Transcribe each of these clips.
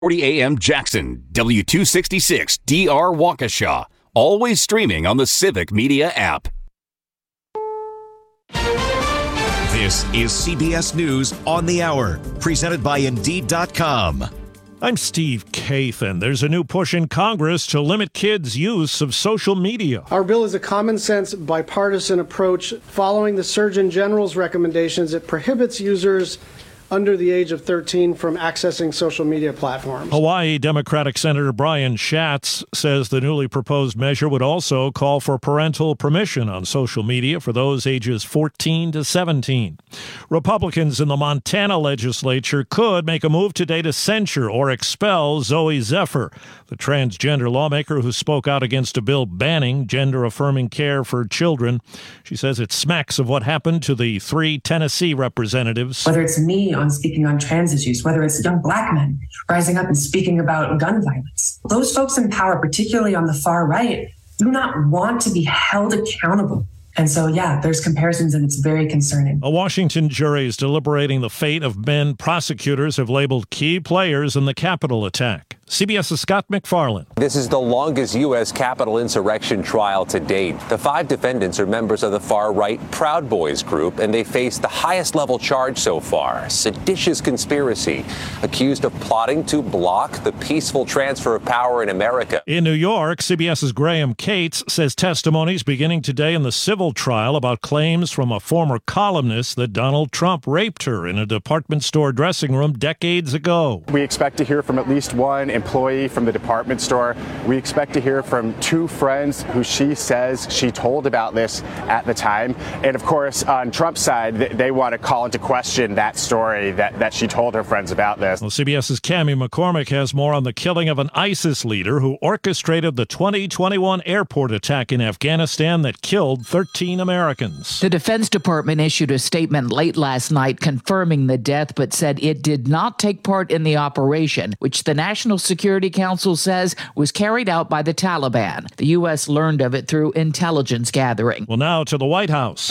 40 AM Jackson, W266 DR Waukesha. Always streaming on the Civic Media app. This is CBS News on the Hour, presented by Indeed.com. I'm Steve Kathan. There's a new push in Congress to limit kids' use of social media. Our bill is a common-sense, bipartisan approach following the Surgeon General's recommendations. It prohibits users under the age of 13 from accessing social media platforms. Hawaii Democratic Senator Brian Schatz says the newly proposed measure would also call for parental permission on social media for those ages 14 to 17. Republicans in the Montana legislature could make a move today to censure or expel Zoe Zephyr, the transgender lawmaker who spoke out against a bill banning gender-affirming care for children. She says it smacks of what happened to the 3 Tennessee representatives. Whether it's me on speaking on trans issues, whether it's young black men rising up and speaking about gun violence. Those folks in power, particularly on the far right, do not want to be held accountable. And so, yeah, there's comparisons, and it's very concerning. A Washington jury is deliberating the fate of men prosecutors have labeled key players in the Capitol attack. CBS's Scott McFarland. This is the longest U.S. Capitol insurrection trial to date. The 5 defendants are members of the far-right Proud Boys group, and they face the highest level charge so far, seditious conspiracy, accused of plotting to block the peaceful transfer of power in America. In New York, CBS's Graham Cates says testimonies beginning today in the civil trial about claims from a former columnist that Donald Trump raped her in a department store dressing room decades ago. We expect to hear from at least one employee from the department store. We expect to hear from 2 friends who she says she told about this at the time. And of course, on Trump's side, they want to call into question that story that she told her friends about this. Well, CBS's Cammie McCormick has more on the killing of an ISIS leader who orchestrated the 2021 airport attack in Afghanistan that killed 13 Americans. The Defense Department issued a statement late last night confirming the death, but said it did not take part in the operation, which the National Security Council says was carried out by the Taliban. The U.S. learned of it through intelligence gathering. Well, now to the White House.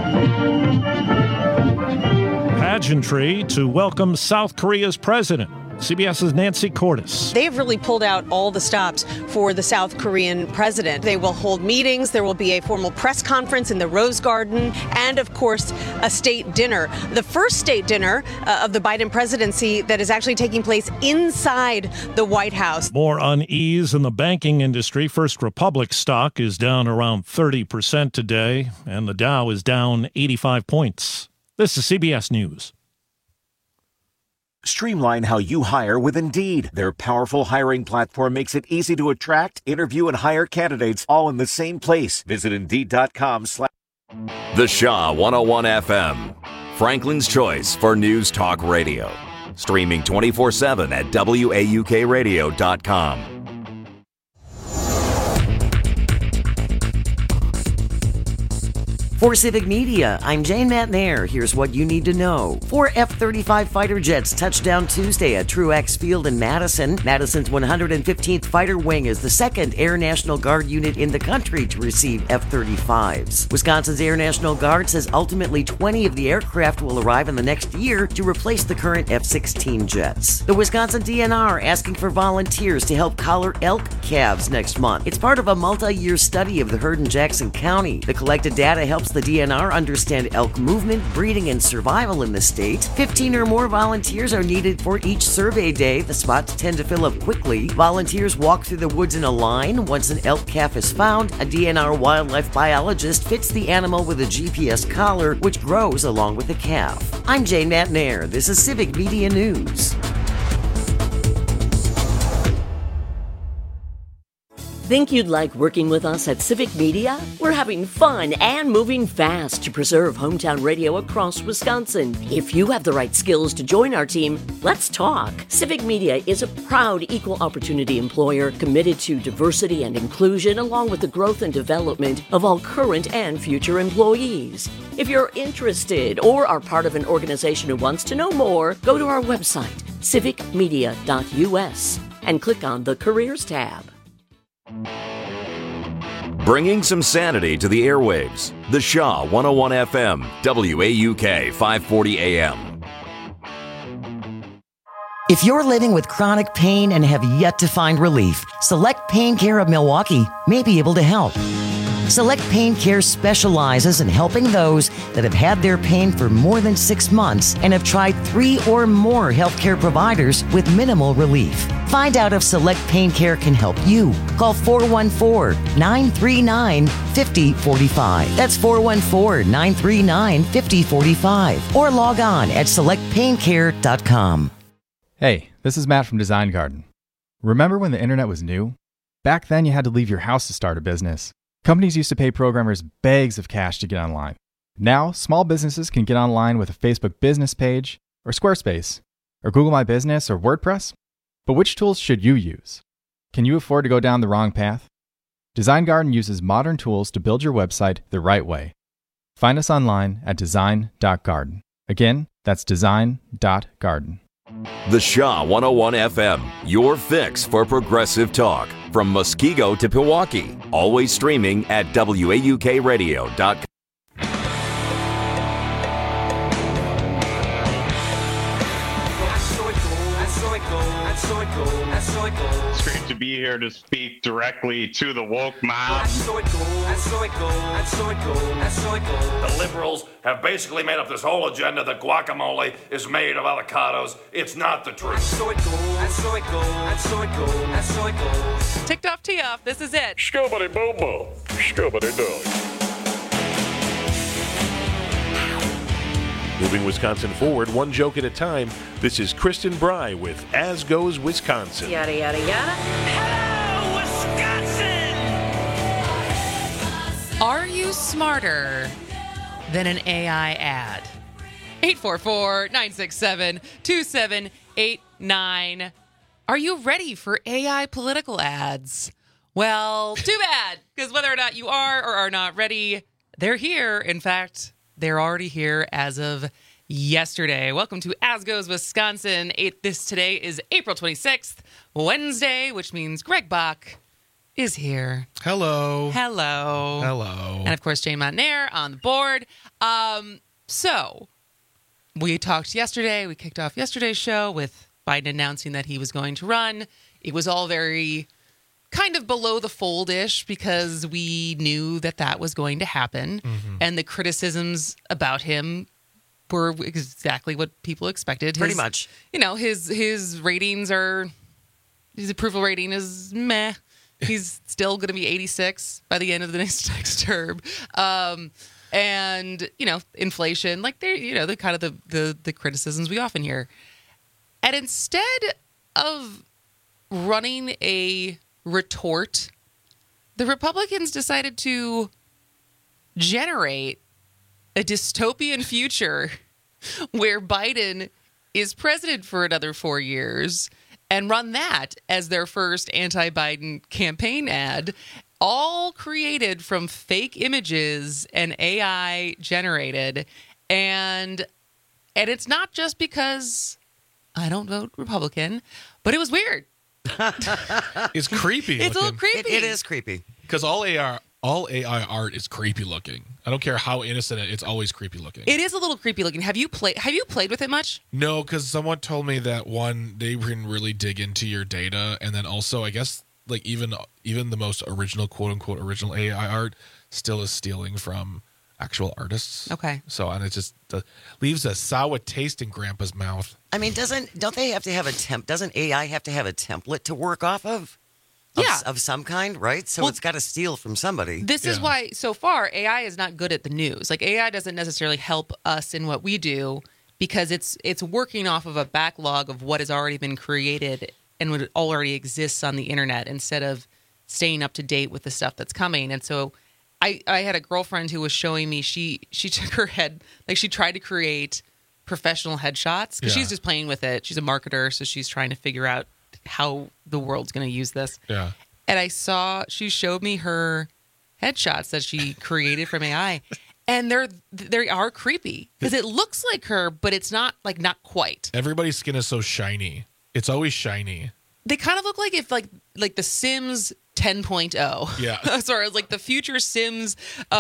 Pageantry to welcome South Korea's president. CBS's Nancy Cordes. They have really pulled out all the stops for the South Korean president. They will hold meetings. There will be a formal press conference in the Rose Garden and, of course, a state dinner. The first state dinner of the Biden presidency that is actually taking place inside the White House. More unease in the banking industry. First Republic stock is down around 30% today, and the Dow is down 85 points. This is CBS News. Streamline how you hire with Indeed. Their powerful hiring platform makes it easy to attract, interview, and hire candidates all in the same place. Visit Indeed.com/ The Shaw 101 FM, Franklin's choice for news talk radio. Streaming 24/7 at WAUKradio.com. For Civic Media, I'm Jane Matnair. Here's what you need to know. 4 F-35 fighter jets touched down Tuesday at Truax Field in Madison. Madison's 115th Fighter Wing is the second Air National Guard unit in the country to receive F-35s. Wisconsin's Air National Guard says ultimately 20 of the aircraft will arrive in the next year to replace the current F-16 jets. The Wisconsin DNR asking for volunteers to help collar elk calves next month. It's part of a multi-year study of the herd in Jackson County. The collected data helps the DNR understand elk movement, breeding, and survival in the state. 15 or more volunteers are needed for each survey day. The spots tend to fill up quickly. Volunteers walk through the woods in a line. Once an elk calf is found, a DNR wildlife biologist fits the animal with a GPS collar, which grows along with the calf. I'm Jane Matnair. This is Civic Media News. Think you'd like working with us at Civic Media? We're having fun and moving fast to preserve hometown radio across Wisconsin. If you have the right skills to join our team, let's talk. Civic Media is a proud equal opportunity employer committed to diversity and inclusion along with the growth and development of all current and future employees. If you're interested or are part of an organization who wants to know more, go to our website, civicmedia.us, and click on the Careers tab. Bringing some sanity to the airwaves. The Shaw 101 FM, WAUK 540 AM. If you're living with chronic pain and have yet to find relief, Select Pain Care of Milwaukee may be able to help. Select Pain Care specializes in helping those that have had their pain for more than 6 months and have tried 3 or more healthcare providers with minimal relief. Find out if Select Pain Care can help you. Call 414-939-5045. That's 414-939-5045. Or log on at selectpaincare.com. Hey, this is Matt from Design Garden. Remember when the internet was new? Back then you had to leave your house to start a business. Companies used to pay programmers bags of cash to get online. Now, small businesses can get online with a Facebook business page, or Squarespace, or Google My Business, or WordPress. But which tools should you use? Can you afford to go down the wrong path? Design Garden uses modern tools to build your website the right way. Find us online at design.garden. Again, that's design.garden. The Shaw 101 FM, your fix for progressive talk. From Muskego to Pewaukee. Always streaming at WAUKradio.com. It's great to be here to speak directly to the woke mob. The liberals have basically made up this whole agenda that guacamole is made of avocados. It's not the truth. Ticked off, tee off. This is it. Scubbity boo boo. Scubbity doo. Moving Wisconsin forward, one joke at a time. This is Kristen Bry with As Goes Wisconsin. Yada, yada, yada. Hello, Wisconsin! Are you smarter than an AI ad? 844-967-2789. Are you ready for AI political ads? Well, too bad, because whether or not you are or are not ready, they're here. In fact, they're already here as of yesterday. Welcome to As Goes Wisconsin. Today is April 26th, Wednesday, which means Greg Bach is here. Hello. Hello. Hello. And of course, Jay Montnair on the board. So we talked yesterday. We kicked off yesterday's show with Biden announcing that he was going to run. It was all very kind of below the fold-ish because we knew that that was going to happen. Mm-hmm. And the criticisms about him were exactly what people expected. Pretty much. You know, his ratings are, his approval rating is meh. He's still going to be 86 by the end of the next term. And, you know, inflation, like they're, you know, the kind of the criticisms we often hear. And instead of running a retort, the Republicans decided to generate a dystopian future where Biden is president for another 4 years and run that as their first anti-Biden campaign ad, all created from fake images and AI generated. And it's not just because I don't vote Republican, but it was weird. It's creepy. It's a little creepy. It is creepy. Because all AI art is creepy looking. I don't care how innocent it's always creepy looking. It is a little creepy looking. Have you played with it much? No, because someone told me that they can really dig into your data, and then also I guess like even the most original, quote unquote original AI art still is stealing from actual artists. Okay. So, and it just leaves a sour taste in Grandpa's mouth. I mean, don't they have to have doesn't AI have to have a template to work off of? Yeah. Of some kind, right? So it's got to steal from somebody. This is why, so far, AI is not good at the news. Like, AI doesn't necessarily help us in what we do because it's working off of a backlog of what has already been created and what already exists on the internet instead of staying up to date with the stuff that's coming. And so I had a girlfriend who was showing me, she took her head, like she tried to create professional headshots because she's just playing with it. She's a marketer, so she's trying to figure out how the world's going to use this. Yeah. And she showed me her headshots that she created from AI. And they are creepy because it looks like her, but it's not quite. Everybody's skin is so shiny. It's always shiny. They kind of look like if like the Sims 10.0. Yeah. Sorry, like the future Sims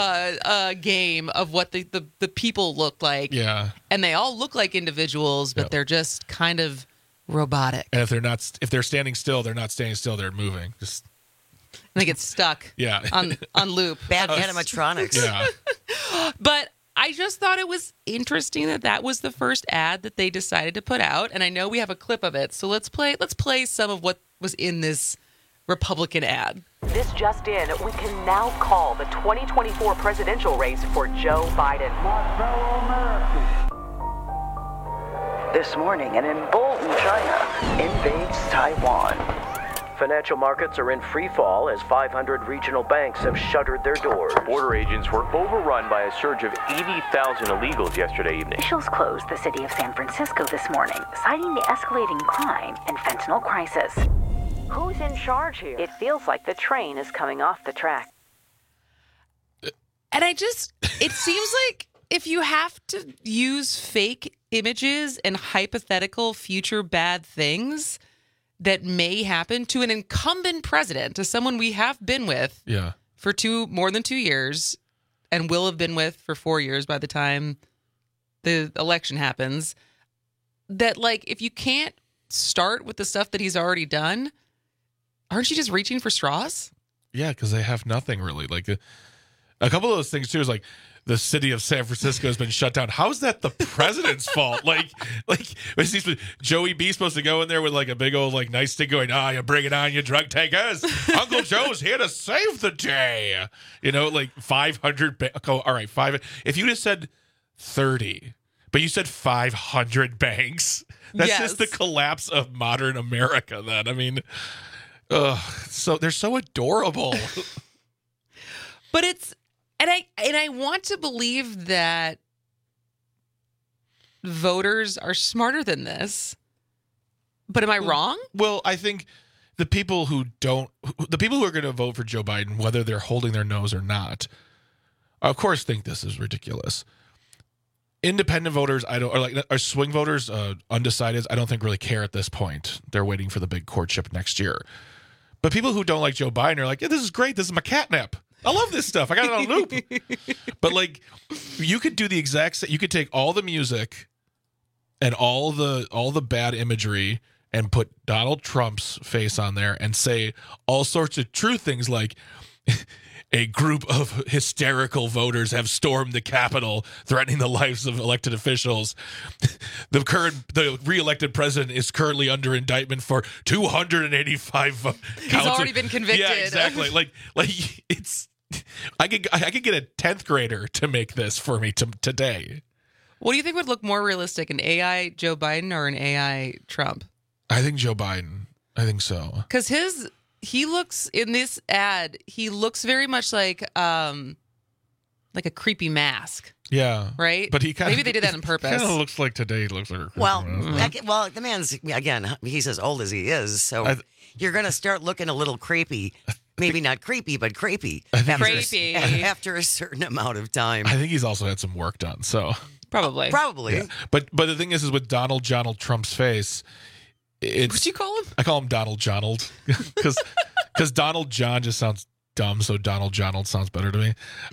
game of what the people look like. Yeah. And they all look like individuals, but they're just kind of robotic. And if they're standing still, they're not standing still. They're moving. Just and they get stuck. Yeah. on loop. Bad animatronics. Yeah. But I just thought it was interesting that was the first ad that they decided to put out, and I know we have a clip of it. So let's play some of what was in this Republican ad. This just in, we can now call the 2024 presidential race for Joe Biden. My fellow Americans. This morning, an emboldened China invades Taiwan. Financial markets are in free fall as 500 regional banks have shuttered their doors. Border agents were overrun by a surge of 80,000 illegals yesterday evening. Officials closed the city of San Francisco this morning, citing the escalating crime and fentanyl crisis. Who's in charge here? It feels like the train is coming off the track. And it seems like if you have to use fake images and hypothetical future bad things that may happen to an incumbent president, to someone we have been with for more than 2 years and will have been with for 4 years by the time the election happens, that like if you can't start with the stuff that he's already done, aren't you just reaching for straws? Yeah, because they have nothing really. Like a couple of those things too is like the city of San Francisco has been shut down. How is that the president's fault? Like is Joey B supposed to go in there with like a big old like nice stick going, you bring it on, you drug takers. Uncle Joe's here to save the day. You know, like 500. All right, 5. If you just said 30, but you said 500 banks, that's just the collapse of modern America. Then I mean, so they're so adorable. But I want to believe that voters are smarter than this. But am I wrong? Well, I think the people who are going to vote for Joe Biden, whether they're holding their nose or not, of course think this is ridiculous. Independent voters, or swing voters, undecideds, I don't think really care at this point. They're waiting for the big courtship next year. But people who don't like Joe Biden are like, yeah, this is great. This is my catnip. I love this stuff. I got it on loop. But like, you could do the exact same. You could take all the music and all the bad imagery and put Donald Trump's face on there and say all sorts of true things like a group of hysterical voters have stormed the Capitol, threatening the lives of elected officials. The re-elected president is currently under indictment for 285 counts. He's already been convicted. Yeah, exactly. like it's. I could get a 10th grader to make this for me today. What do you think would look more realistic, an AI Joe Biden or an AI Trump? I think Joe Biden. I think so. Because he looks in this ad, he looks very much like a creepy mask. Yeah. Right? But maybe they did that on purpose. Kind of looks like today he looks like a creepy mask. Well, the man's, again, he's as old as he is, so you're going to start looking a little creepy. Maybe not creepy, but crepey. After a certain amount of time. I think he's also had some work done, so. Probably. Yeah. But the thing is with Donald Trump's face, what'd you call him? I call him Donald Jonald because Donald John just sounds dumb, so Donald Jonald sounds better to me.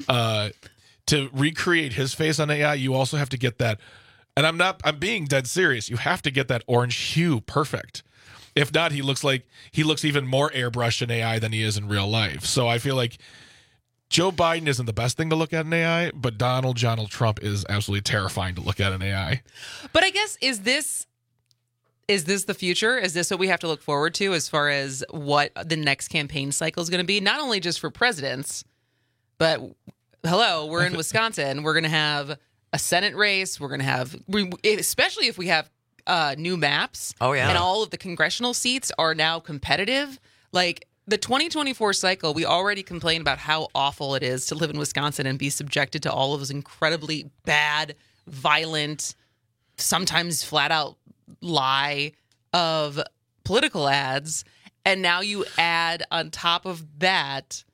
To recreate his face on AI, you also have to get that, and I'm being dead serious. You have to get that orange hue perfect. If not, he looks even more airbrushed in AI than he is in real life. So I feel like Joe Biden isn't the best thing to look at in AI, but Donald Trump is absolutely terrifying to look at in AI. But I guess, is this the future? Is this what we have to look forward to as far as what the next campaign cycle is going to be? Not only just for presidents, but we're in Wisconsin. We're going to have a Senate race. We're going to have, especially if we have new maps. Oh, yeah. And all of the congressional seats are now competitive. Like the 2024 cycle, we already complain about how awful it is to live in Wisconsin and be subjected to all of those incredibly bad, violent, sometimes flat out lie of political ads. And now you add on top of that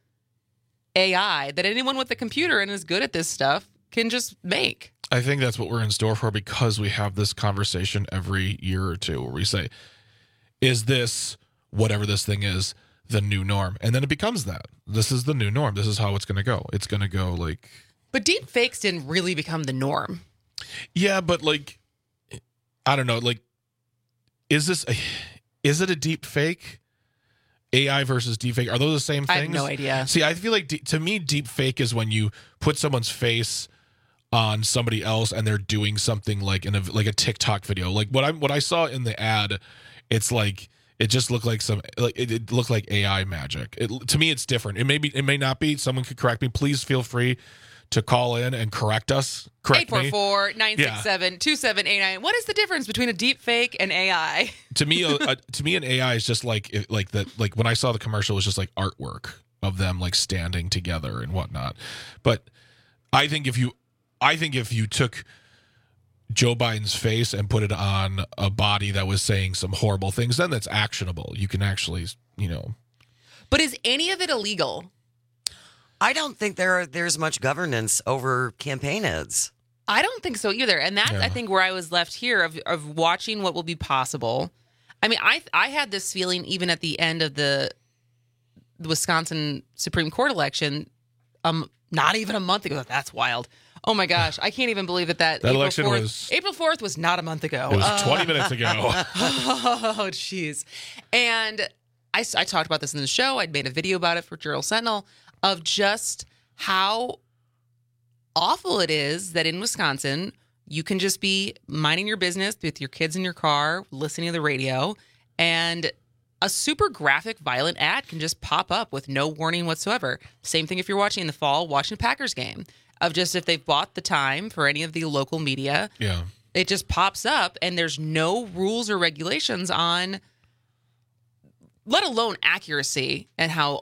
AI that anyone with a computer and is good at this stuff can just make. I think that's what we're in store for, because we have this conversation every year or two where we say, is this, whatever this thing is, the new norm? And then it becomes that. This is the new norm. This is how it's going to go. It's going to go like... But deep fakes didn't really become the norm. Yeah, but like, I don't know, like, is it a deep fake? AI versus deep fake, are those the same things? I have no idea. See, I feel like to me, deep fake is when you put someone's face on somebody else and they're doing something like in a TikTok video. Like what I saw in the ad, it's like it just looked like it looked like AI magic. To me, it's different. It may not be. Someone could correct me. Please feel free to call in and correct us. Correct me. 844-967-2789. What is the difference between a deep fake and AI? To me, an AI is just like when I saw the commercial, it was just like artwork of them like standing together and whatnot. But I think if you took Joe Biden's face and put it on a body that was saying some horrible things, then that's actionable. You can actually, But is any of it illegal? I don't think there's much governance over campaign ads. I don't think so either. And that's, I think, where I was left here of watching what will be possible. I mean, I had this feeling even at the end of the Wisconsin Supreme Court election, not even a month ago. That's wild. Oh, my gosh. I can't even believe that April election 4th, April 4th was not a month ago. It was 20 minutes ago. Oh, jeez. And I talked about this in the show. I'd made a video about it for Journal Sentinel of just how awful it is that in Wisconsin, you can just be minding your business with your kids in your car, listening to the radio, and a super graphic, violent ad can just pop up with no warning whatsoever. Same thing if you're watching in the fall, watching a Packers game, of just if they've bought the time for any of the local media, it just pops up and there's no rules or regulations on, let alone accuracy and how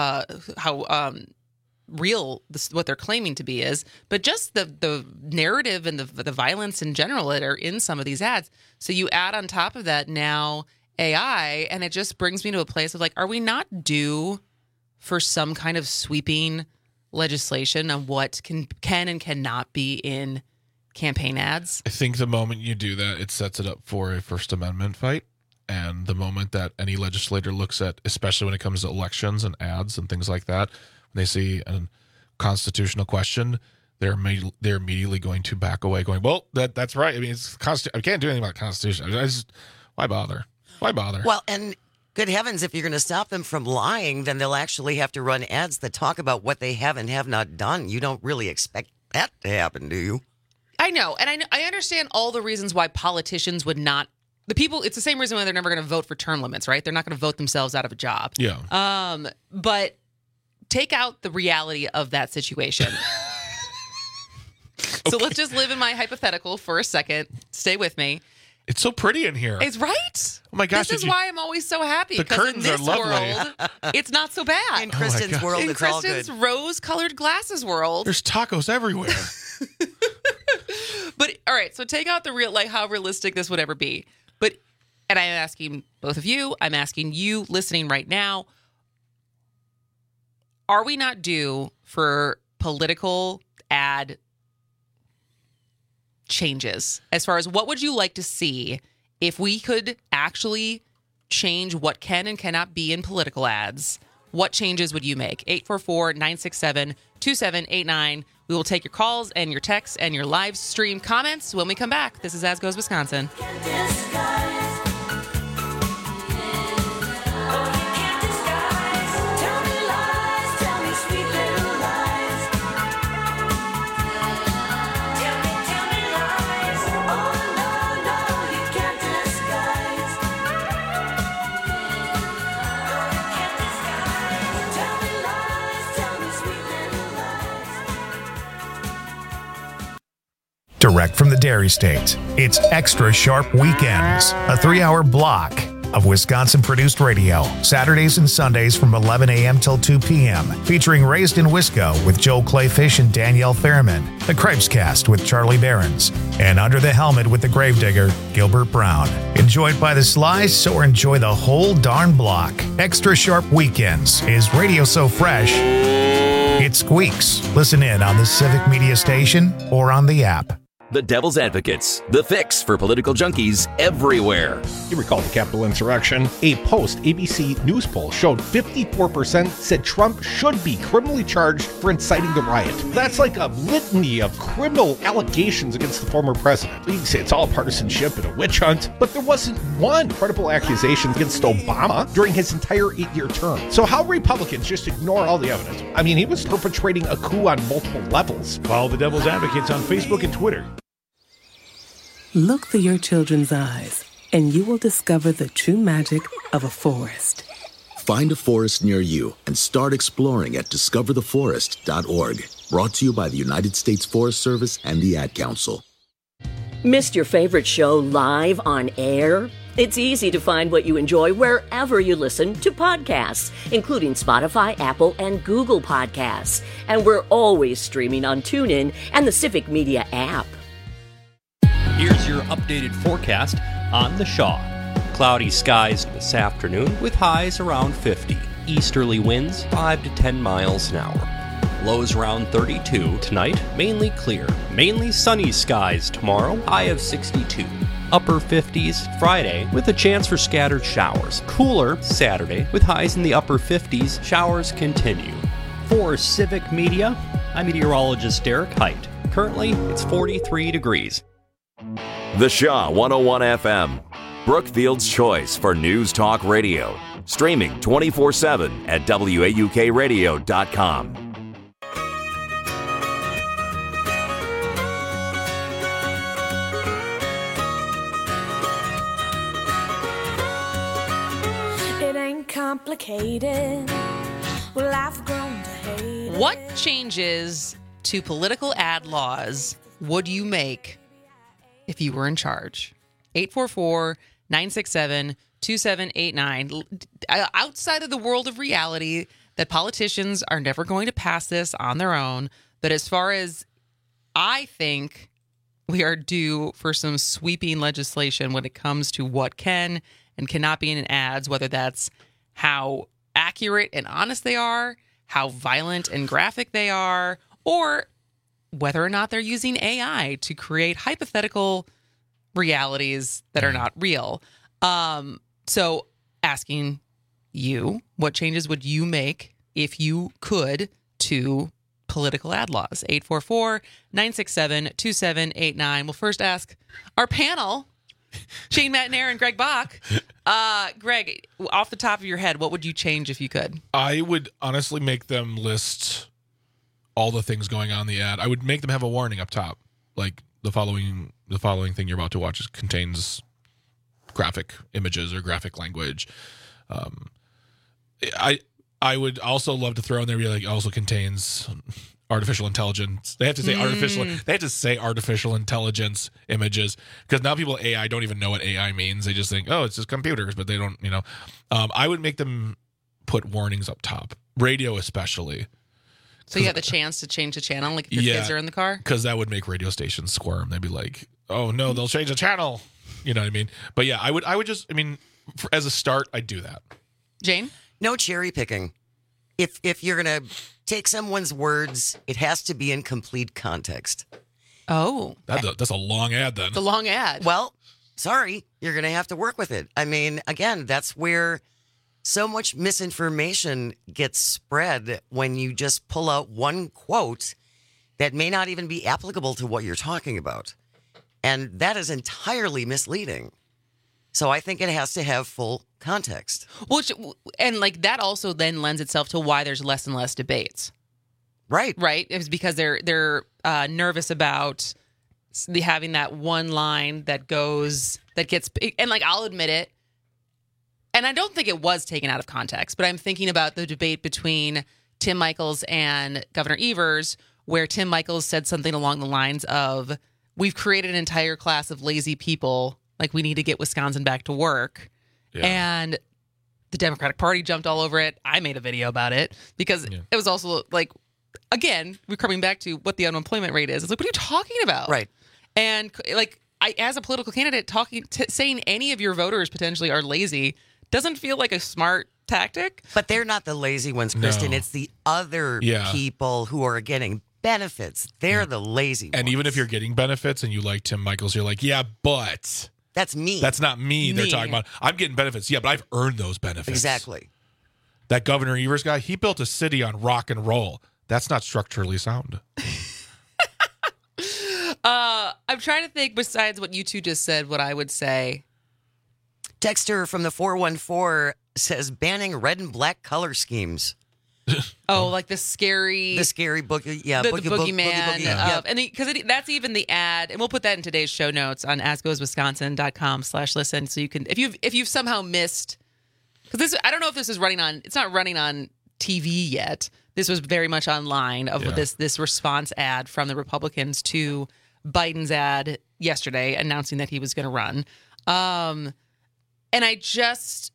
real what they're claiming to be is, but just the narrative and the violence in general that are in some of these ads. So you add on top of that now AI, and it just brings me to a place of like, are we not due for some kind of sweeping legislation on what can and cannot be in campaign ads? I think the moment you do that, it sets it up for a First Amendment fight. And the moment that any legislator looks at, especially when it comes to elections and ads and things like that, when they see a constitutional question, they're immediately going to back away, going, "Well, that's right. I mean, it's I can't do anything about the Constitution. Why bother? Why bother?" Well, and good heavens, if you're going to stop them from lying, then they'll actually have to run ads that talk about what they have and have not done. You don't really expect that to happen, do you? I know, and I understand all the reasons why politicians would not. The people, it's the same reason why they're never going to vote for term limits, right? They're not going to vote themselves out of a job. Yeah. But take out the reality of that situation. Okay. So let's just live in my hypothetical for a second. Stay with me. It's so pretty in here. It's right. Oh my gosh! This is why I'm always so happy. The curtains in this are lovely. world, it's not so bad. In Kristen's world, in it's all good. In Kristen's rose-colored glasses world, there's tacos everywhere. But all right, so take out the real, like how realistic this would ever be. And I'm asking both of you, I'm asking you listening right now, are we not due for political ad changes? As far as what would you like to see if we could actually change what can and cannot be in political ads? What changes would you make? 844-967-2789. We will take your calls and your texts and your live stream comments when we come back. This is As Goes Wisconsin. Direct from the Dairy State, it's Extra Sharp Weekends, a 3-hour block of Wisconsin-produced radio, Saturdays and Sundays from 11 a.m. till 2 p.m., featuring Raised in Wisco with Joel Clayfish and Danielle Fairman, The Cripescast with Charlie Behrens, and Under the Helmet with the Gravedigger, Gilbert Brown. Enjoyed by the slice or enjoy the whole darn block. Extra Sharp Weekends is radio so fresh, it squeaks. Listen in on the Civic Media Station or on the app. The Devil's Advocates, the fix for political junkies everywhere. You recall the Capitol insurrection? A post-ABC News poll showed 54% said Trump should be criminally charged for inciting the riot. That's like a litany of criminal allegations against the former president. You can say it's all partisanship and a witch hunt, but there wasn't one credible accusation against Obama during his entire 8-year term. So how Republicans just ignore all the evidence? I mean, he was perpetrating a coup on multiple levels. Follow the Devil's Advocates on Facebook and Twitter. Look through your children's eyes, and you will discover the true magic of a forest. Find a forest near you and start exploring at discovertheforest.org. Brought to you by the United States Forest Service and the Ad Council. Missed your favorite show live on air? It's easy to find what you enjoy wherever you listen to podcasts, including Spotify, Apple, and Google Podcasts. And we're always streaming on TuneIn and the Civic Media app. Here's your updated forecast on the Shaw. Cloudy skies this afternoon with highs around 50. Easterly winds 5 to 10 miles an hour. Lows around 32 tonight, mainly clear. Mainly sunny skies tomorrow, high of 62. Upper 50s Friday with a chance for scattered showers. Cooler Saturday with highs in the upper 50s. Showers continue. For Civic Media, I'm meteorologist Derek Height. Currently, it's 43 degrees. The Shaw 101 FM, Brookfield's choice for news talk radio. Streaming 24/7 at WAUKradio.com. It ain't complicated. Well, I've grown to hate it. What changes to political ad laws would you make if you were in charge? 844-967-2789. Outside of the world of reality, that politicians are never going to pass this on their own. But as far as I think, we are due for some sweeping legislation when it comes to what can and cannot be in ads, whether that's how accurate and honest they are, how violent and graphic they are, or whether or not they're using AI to create hypothetical realities that are not real. So asking you, what changes would you make if you could to political ad laws? 844-967-2789. We'll first ask our panel, Shane Matnair and Greg Bach. Greg, off the top of your head, what would you change if you could? I would honestly make them list all the things going on in the ad. I would make them have a warning up top, like the following thing you're about to watch contains graphic images or graphic language. I would also love to throw in there, like, also contains artificial intelligence. They have to say artificial. They have to say artificial intelligence images, because now people AI don't even know what AI means. They just think, oh, it's just computers, but they don't. I would make them put warnings up top, radio especially. So you have the chance to change the channel, like if your kids are in the car? Because that would make radio stations squirm. They'd be like, oh, no, they'll change the channel. You know what I mean? But yeah, I would just, as a start, I'd do that. Jane? No cherry picking. If you're going to take someone's words, it has to be in complete context. Oh. That's a long ad then. It's a long ad. Well, sorry, you're going to have to work with it. Again, that's where so much misinformation gets spread when you just pull out one quote that may not even be applicable to what you're talking about. And that is entirely misleading. So I think it has to have full context. And that also then lends itself to why there's less and less debates. Right. Right? It's because they're nervous about having that one line that gets, and I'll admit it, and I don't think it was taken out of context, but I'm thinking about the debate between Tim Michels and Governor Evers, where Tim Michels said something along the lines of, we've created an entire class of lazy people, we need to get Wisconsin back to work. Yeah. And the Democratic Party jumped all over it. I made a video about it because it was also again, we're coming back to what the unemployment rate is. It's what are you talking about? Right. And I, as a political candidate, saying any of your voters potentially are lazy doesn't feel like a smart tactic. But they're not the lazy ones, Kristen. No. It's the other people who are getting benefits. They're the lazy And ones. even if you're getting benefits and you like Tim Michaels, you're like, yeah, but that's me. That's not me. They're talking about. I'm getting benefits. Yeah, but I've earned those benefits. Exactly. That Governor Evers guy, he built a city on rock and roll. That's not structurally sound. I'm trying to think, besides what you two just said, what I would say. Texter from the 414 says banning red and black color schemes. Oh, like the scary boogie, yeah, the boogie, boogeyman, boogie, yeah. and because that's even the ad, and we'll put that in today's show notes on asgoeswisconsin.com/listen, so you can, if you've somehow missed, because this, I don't know if this is running on, it's not running on TV yet. This was very much online of this response ad from the Republicans to Biden's ad yesterday announcing that he was going to run. And I just,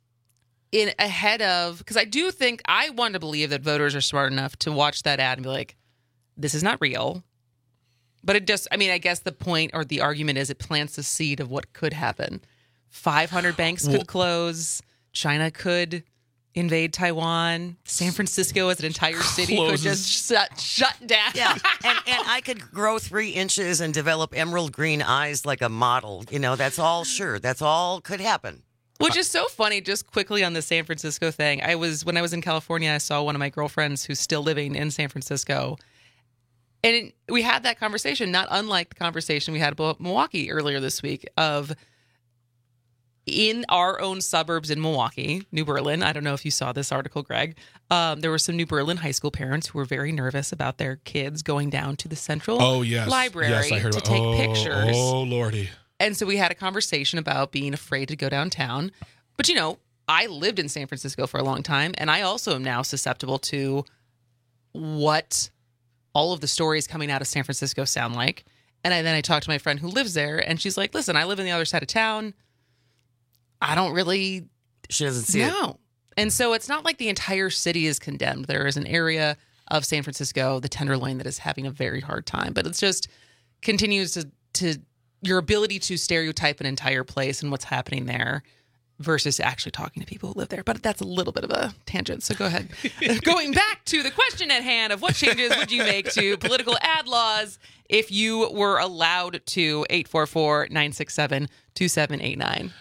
because I do think, I want to believe that voters are smart enough to watch that ad and be like, this is not real. But it just, I mean, I guess the point or the argument is it plants the seed of what could happen. 500 banks could close. China could invade Taiwan. San Francisco as an entire city could just shut down. Yeah, and I could grow 3 inches and develop emerald green eyes like a model. You know, that's all That's all could happen. Which is so funny, just quickly on the San Francisco thing. When I was in California, I saw one of my girlfriends who's still living in San Francisco. And we had that conversation, not unlike the conversation we had about Milwaukee earlier this week, of in our own suburbs in Milwaukee, New Berlin. I don't know if you saw this article, Greg. There were some New Berlin high school parents who were very nervous about their kids going down to the Central Library to take pictures. Oh, Lordy. And so we had a conversation about being afraid to go downtown. But, you know, I lived in San Francisco for a long time, and I also am now susceptible to what all of the stories coming out of San Francisco sound like. And then I talked to my friend who lives there, and she's like, listen, I live on the other side of town. I don't really... She doesn't see it. No. And so it's not like the entire city is condemned. There is an area of San Francisco, the Tenderloin, that is having a very hard time. But it's just continues to your ability to stereotype an entire place and what's happening there versus actually talking to people who live there. But that's a little bit of a tangent, so go ahead. Going back to the question at hand of what changes would you make to political ad laws if you were allowed to? 844-967-2789.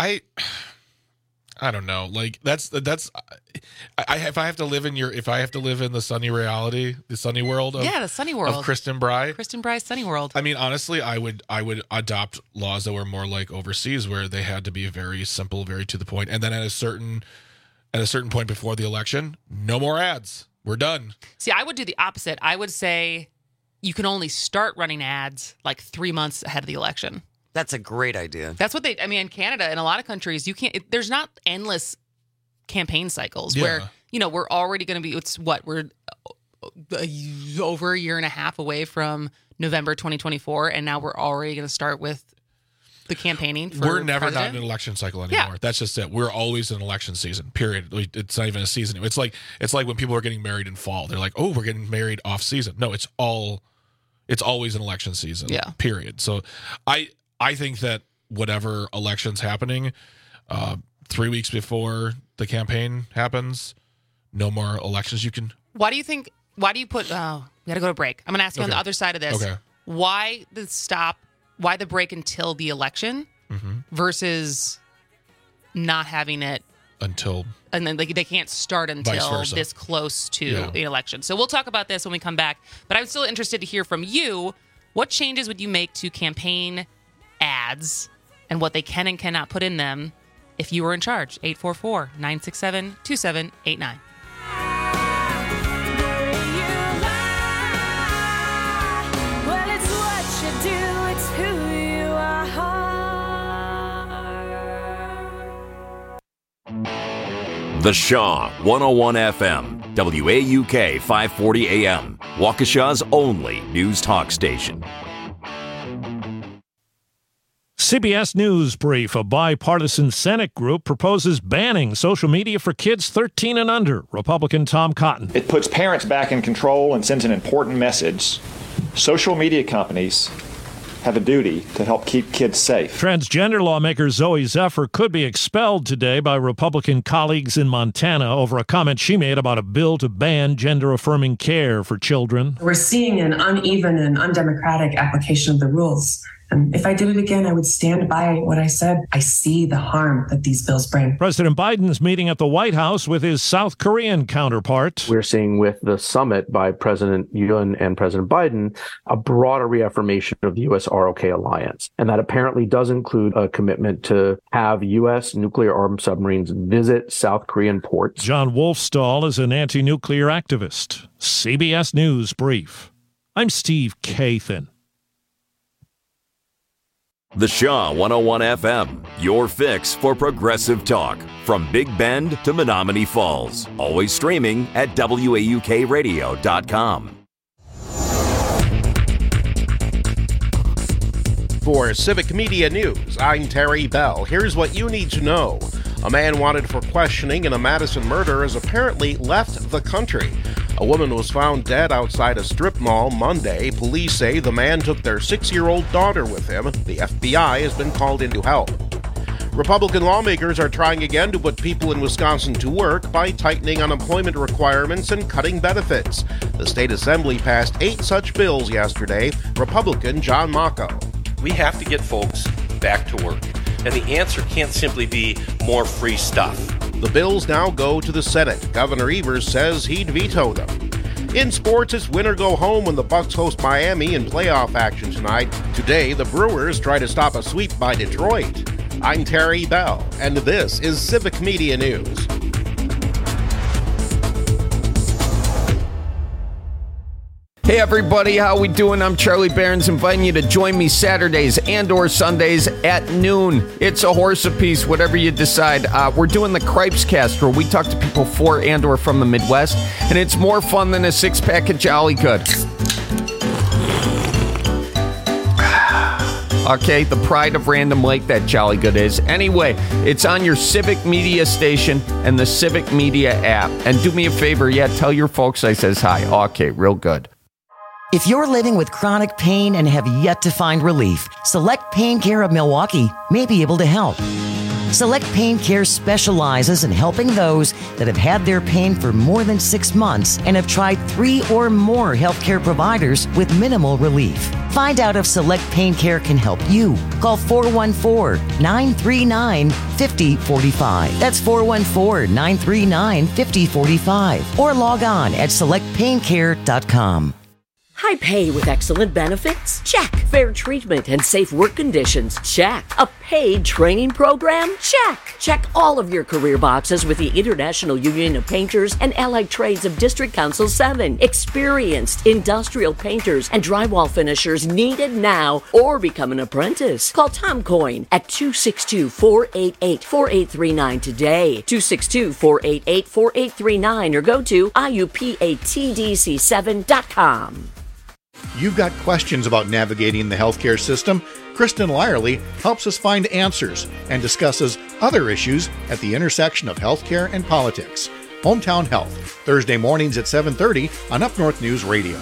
I don't know. Like if I have to live in the sunny reality, the sunny world of the sunny world of Kristen Bry. Kristen Bry's sunny world. I mean, honestly, I would adopt laws that were more like overseas, where they had to be very simple, very to the point, and then at a certain point before the election, no more ads. We're done. See, I would do the opposite. I would say you can only start running ads like 3 months ahead of the election. That's a great idea. That's what in Canada, in a lot of countries, you can't, there's not endless campaign cycles where, you know, we're already going to be, we're over a year and a half away from November 2024. And now we're already going to start with the campaigning for We're never president. not in an election cycle anymore. Yeah. That's just it. We're always in election season, period. It's not even a season. It's like when people are getting married in fall. They're like, oh, we're getting married off season. No, it's always an election season, period. So I think that whatever election's happening, 3 weeks before the campaign happens, no more elections. Why do you put, we got to go to break. I'm going to ask you on the other side of this. Okay. Why the break until the election versus not having it until, and then they can't start until this close to the election. So we'll talk about this when we come back. But I'm still interested to hear from you. What changes would you make to campaign ads and what they can and cannot put in them if you were in charge? 844-967-2789. Well, it's what you do, it's who you are. The Shaw 101 FM, WAUK 540 AM, Waukesha's only news talk station. CBS News Brief. A bipartisan Senate group proposes banning social media for kids 13 and under. Republican Tom Cotton. It puts parents back in control and sends an important message. Social media companies have a duty to help keep kids safe. Transgender lawmaker Zoe Zephyr could be expelled today by Republican colleagues in Montana over a comment she made about a bill to ban gender-affirming care for children. We're seeing an uneven and undemocratic application of the rules. And if I did it again, I would stand by what I said. I see the harm that these bills bring. President Biden's meeting at the White House with his South Korean counterpart. We're seeing with the summit by President Yoon and President Biden a broader reaffirmation of the U.S. ROK alliance. And that apparently does include a commitment to have U.S. nuclear-armed submarines visit South Korean ports. John Wolfstall is an anti-nuclear activist. CBS News Brief. I'm Steve Kathan. The Shaw 101 FM, your fix for progressive talk. From Big Bend to Menominee Falls. Always streaming at WAUKradio.com. For Civic Media News, I'm Terry Bell. Here's what you need to know. A man wanted for questioning in a Madison murder has apparently left the country. A woman was found dead outside a strip mall Monday. Police say the man took their 6-year-old daughter with him. The FBI has been called in to help. Republican lawmakers are trying again to put people in Wisconsin to work by tightening unemployment requirements and cutting benefits. The state assembly passed 8 such bills yesterday. Republican John Mocco. We have to get folks back to work. And the answer can't simply be more free stuff. The bills now go to the Senate. Governor Evers says he'd veto them. In sports, it's win or go home when the Bucks host Miami in playoff action tonight. Today, the Brewers try to stop a sweep by Detroit. I'm Terry Bell, and this is Civic Media News. Hey everybody, how we doing? I'm Charlie Barons, inviting you to join me Saturdays and or Sundays at noon. It's a horse apiece, whatever you decide. We're doing the Cripes Cast, where we talk to people for and or from the Midwest, and it's more fun than a 6-pack of Jolly Good. Okay, the pride of Random Lake, that Jolly Good is. Anyway, it's on your Civic Media station and the Civic Media app. And do me a favor, tell your folks I says hi. Okay, real good. If you're living with chronic pain and have yet to find relief, Select Pain Care of Milwaukee may be able to help. Select Pain Care specializes in helping those that have had their pain for more than 6 months and have tried 3 or more healthcare providers with minimal relief. Find out if Select Pain Care can help you. Call 414-939-5045. That's 414-939-5045. Or log on at selectpaincare.com. High pay with excellent benefits? Check. Fair treatment and safe work conditions? Check. A paid training program? Check. Check all of your career boxes with the International Union of Painters and Allied Trades of District Council 7. Experienced industrial painters and drywall finishers needed now, or become an apprentice. Call Tom Coyne at 262-488-4839 today. 262-488-4839 or go to IUPATDC7.com. You've got questions about navigating the healthcare system? Kristen Lyerly helps us find answers and discusses other issues at the intersection of healthcare and politics. Hometown Health, Thursday mornings at 7:30 on Up North News Radio.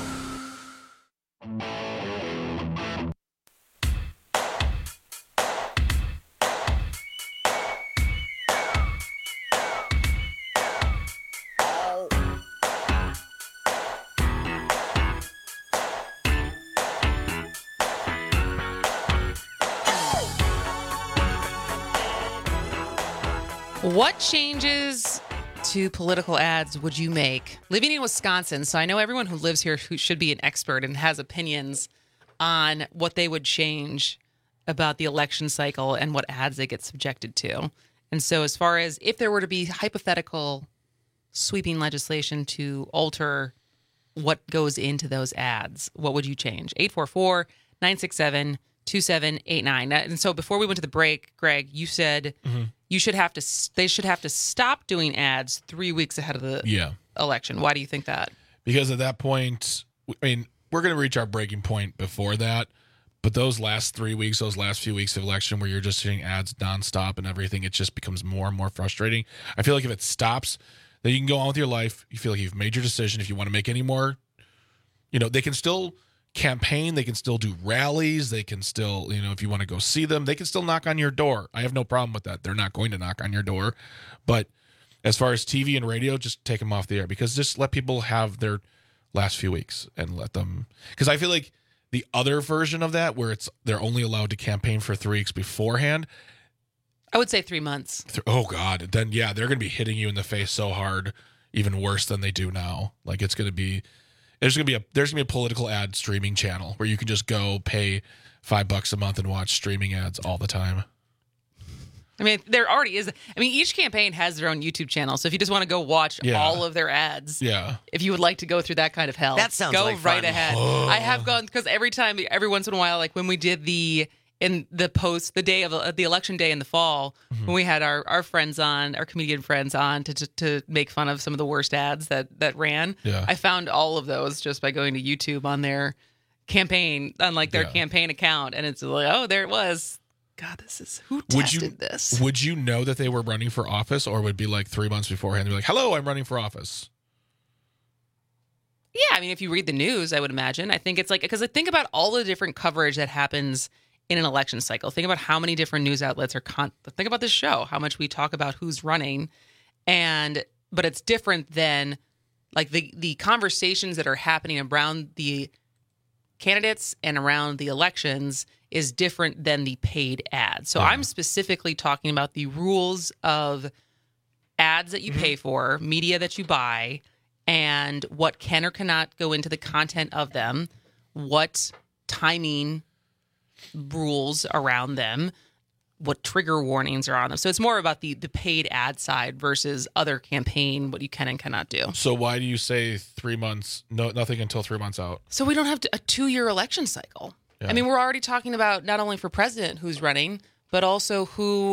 What changes to political ads would you make? Living in Wisconsin, so I know everyone who lives here who should be an expert and has opinions on what they would change about the election cycle and what ads they get subjected to. And so as far as if there were to be hypothetical sweeping legislation to alter what goes into those ads, what would you change? 844-967-2789. And so before we went to the break, Greg, you said they should have to stop doing ads 3 weeks ahead of the election. Why do you think that? Because at that point, I mean, we're going to reach our breaking point before that. But those last 3 weeks, those last few weeks of election where you're just seeing ads nonstop and everything, it just becomes more and more frustrating. I feel like if it stops, then you can go on with your life. You feel like you've made your decision. If you want to make any more, they can still campaign. They can still do rallies. They can still, if you want to go see them, they can still knock on your door. I have no problem with that. They're not going to knock on your door. But as far as TV and radio, just take them off the air, because just let people have their last few weeks and let them, because I feel like the other version of that, where they're only allowed to campaign for 3 weeks beforehand, I would say 3 months. Oh God. Then yeah, they're going to be hitting you in the face so hard, even worse than they do now. Like there's going to be a political ad streaming channel where you can just go pay $5 a month and watch streaming ads all the time. I mean, there already is. I mean, each campaign has their own YouTube channel. So if you just want to go watch all of their ads, if you would like to go through that kind of hell, that sounds go like right fun. ahead. Oh. I have gone, because every once in a while, like when we did the day of the election day in the fall, when we had our friends on, our comedian friends on to make fun of some of the worst ads that ran. Yeah. I found all of those just by going to YouTube on their campaign, on like their campaign account, and it's like, oh, there it was. God, who tested this? Would you know that they were running for office, or would it be like 3 months beforehand? They'd be like, hello, I'm running for office. Yeah, I mean, if you read the news, I would imagine. I think it's like, because I think about all the different coverage that happens in an election cycle. Think about how many different news outlets are think about this show, how much we talk about who's running, but it's different than like the conversations that are happening around the candidates and around the elections is different than the paid ads. So I'm specifically talking about the rules of ads that you pay for, media that you buy, and what can or cannot go into the content of them, what timing rules around them, what trigger warnings are on them. So it's more about the paid ad side versus other campaign, what you can and cannot do. So why do you say 3 months? No, nothing until 3 months out. So we don't have a 2-year election cycle. Yeah. I mean, we're already talking about not only for president who's running, but also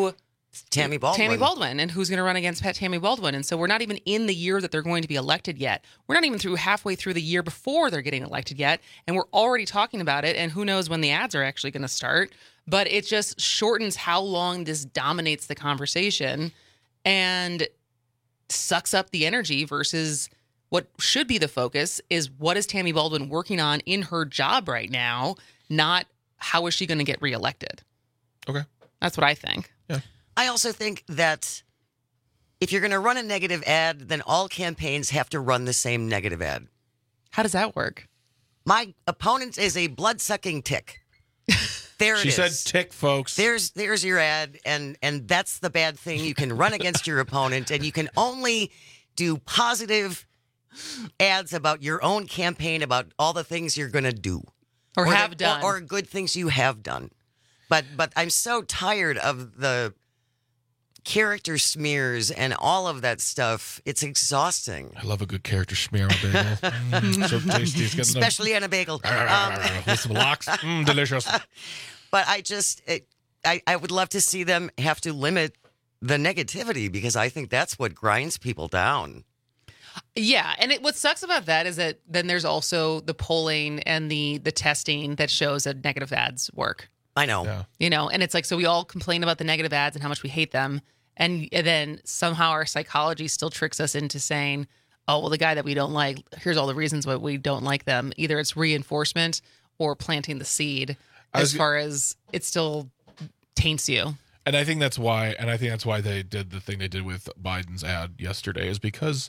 Tammy Baldwin, and who's going to run against Tammy Baldwin. And so we're not even in the year that they're going to be elected yet. We're not even halfway through the year before they're getting elected yet. And we're already talking about it. And who knows when the ads are actually going to start. But it just shortens how long this dominates the conversation and sucks up the energy versus what should be the focus is what is Tammy Baldwin working on in her job right now, not how is she going to get reelected. Okay. That's what I think. Yeah. I also think that if you're going to run a negative ad, then all campaigns have to run the same negative ad. How does that work? My opponent is a blood-sucking tick. There it is. She said tick, folks. There's your ad, and that's the bad thing. You can run against your opponent, and you can only do positive ads about your own campaign, about all the things you're going to do. Or have done. Or good things you have done. But I'm so tired of the character smears and all of that stuff. It's exhausting. I love a good character smear on a bagel. So tasty. It's especially on a bagel. With some lox. Delicious. But I would love to see them have to limit the negativity, because I think that's what grinds people down. Yeah, and what sucks about that is that then there's also the polling and the testing that shows that negative ads work. I know. Yeah. And it's like, so we all complain about the negative ads and how much we hate them. And then somehow our psychology still tricks us into saying, oh, well, the guy that we don't like, here's all the reasons why we don't like them. Either it's reinforcement or planting the seed as far as it still taints you. And I think that's why they did the thing they did with Biden's ad yesterday, is because,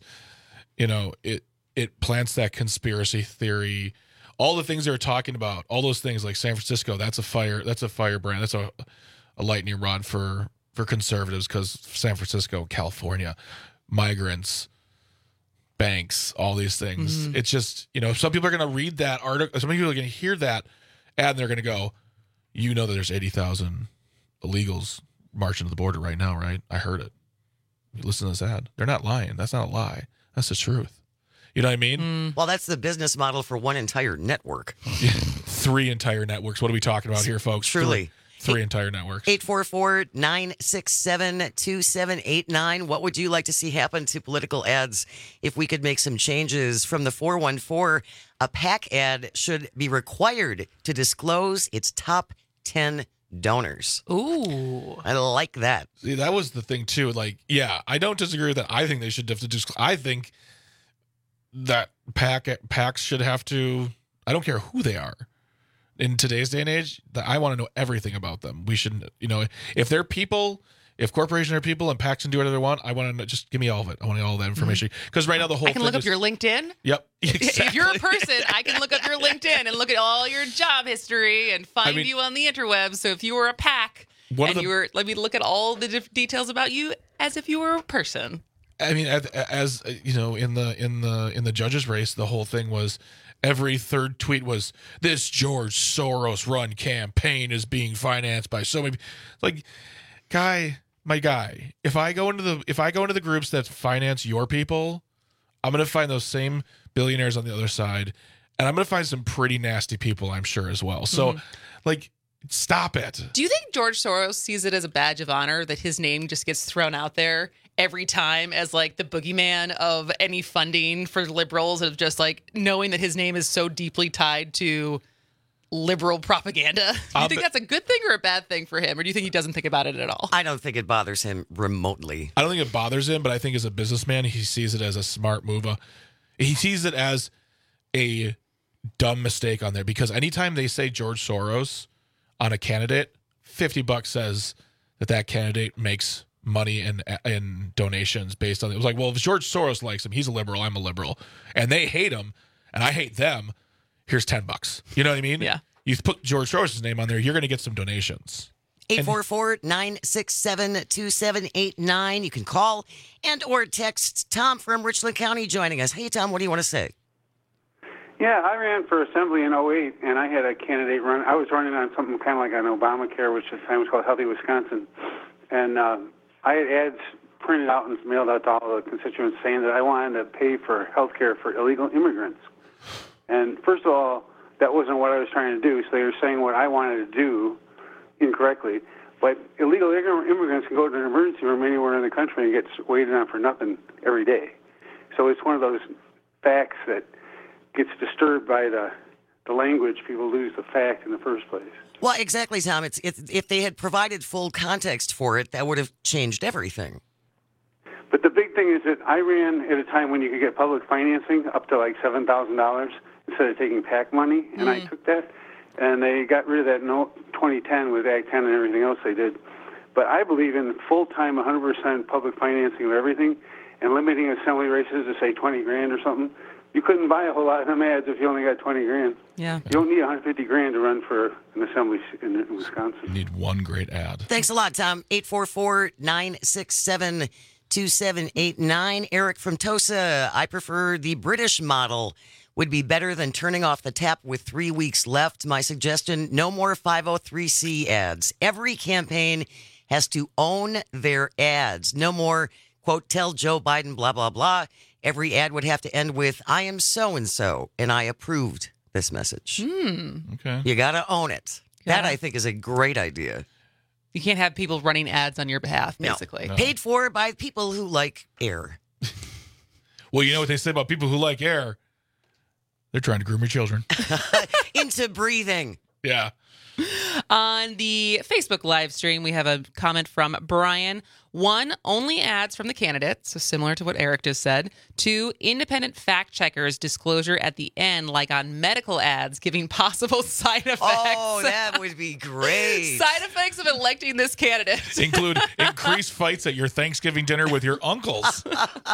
it plants that conspiracy theory. All the things they were talking about, all those things like San Francisco, that's a firebrand. That's a lightning rod for conservatives, because San Francisco, California, migrants, banks, all these things. Mm-hmm. It's just, some people are going to read that article. Some people are going to hear that ad and they're going to go, that there's 80,000 illegals marching to the border right now, right? I heard it. You listen to this ad. They're not lying. That's not a lie. That's the truth. You know what I mean? Well, that's the business model for one entire network. 3 entire networks. What are we talking about here, folks? Truly. 3 entire networks. 844-967-2789. What would you like to see happen to political ads if we could make some changes? From the 414, a PAC ad should be required to disclose its top 10 donors. Ooh. I like that. See, that was the thing, too. Like, yeah, I don't disagree with that. I think they should have to disclose. I think that PACs should have to I don't care who they are. In today's day and age, I want to know everything about them. We should, if they're people, if corporations are people and PACs can do whatever they want, I want to know, just give me all of it. I want all that information. Because right now the whole I can look up your LinkedIn. Yep. Exactly. If you're a person, I can look up your LinkedIn and look at all your job history and find you on the interwebs. So if you were a PAC let me look at all the details about you as if you were a person. I mean, as in the judges' race, the whole thing was every third tweet was this George Soros run campaign is being financed by so many. Like, my guy, if I go into the groups that finance your people, I'm gonna find those same billionaires on the other side, and I'm gonna find some pretty nasty people, I'm sure, as well. So, stop it. Do you think George Soros sees it as a badge of honor that his name just gets thrown out there every time as the boogeyman of any funding for liberals, of just knowing that his name is so deeply tied to liberal propaganda? Do you think that's a good thing or a bad thing for him? Or do you think he doesn't think about it at all? I don't think it bothers him remotely. I don't think it bothers him, but I think as a businessman, he sees it as a smart move. He sees it as a dumb mistake on there, because anytime they say George Soros on a candidate, $50 says that candidate makes money in donations based on it. It was like, well, if George Soros likes him, he's a liberal, I'm a liberal, and they hate him and I hate them, here's $10. You know what I mean? Yeah. You put George Soros' name on there, you're going to get some donations. 844-967-2789. You can call and or text. Tom from Richland County joining us. Hey, Tom, what do you want to say? Yeah, I ran for assembly in 2008, and I had a candidate run. I was running on something kind of like an Obamacare, which at the time was called Healthy Wisconsin. And I had ads printed out and mailed out to all the constituents saying that I wanted to pay for health care for illegal immigrants. And first of all, that wasn't what I was trying to do, so they were saying what I wanted to do incorrectly. But illegal immigrants can go to an emergency room anywhere in the country and get waited on for nothing every day. So it's one of those facts that gets disturbed by the language. People lose the fact in the first place. Well, exactly, Tom. If they had provided full context for it, that would have changed everything. But the big thing is that I ran at a time when you could get public financing up to $7,000 instead of taking PAC money, and I took that. And they got rid of that in 2010 with Act 10 and everything else they did. But I believe in full-time, 100% public financing of everything, and limiting assembly races to, say, $20,000 or something. You couldn't buy a whole lot of them ads if you only got $20,000. Yeah. You don't need $150,000 to run for an assembly in Wisconsin. You need one great ad. Thanks a lot, Tom. 844-967-2789. Eric from Tosa. I prefer the British model. Would be better than turning off the tap with 3 weeks left. My suggestion, no more 503C ads. Every campaign has to own their ads. No more, quote, tell Joe Biden, blah, blah, blah. Every ad would have to end with, I am so-and-so, and I approved this message. Okay. You got to own it. Yeah. That, I think, is a great idea. You can't have people running ads on your behalf, basically. No. Paid for by people who like air. Well, you know what they say about people who like air? They're trying to groom your children. Into breathing. Yeah. On the Facebook live stream, we have a comment from Brian. 1, only ads from the candidate, so similar to what Eric just said. 2, independent fact checkers disclosure at the end, like on medical ads, giving possible side effects. Oh, that would be great. Side effects of electing this candidate. Include increased fights at your Thanksgiving dinner with your uncles.